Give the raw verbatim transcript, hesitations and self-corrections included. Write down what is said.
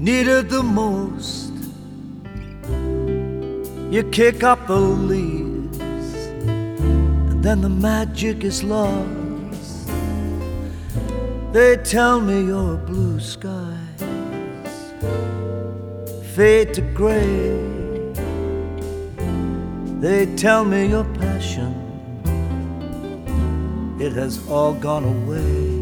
need it the most, you kick up the leaves, and then the magic is lost. They tell me your blue skies fade to gray. They tell me your passion, it has all gone away.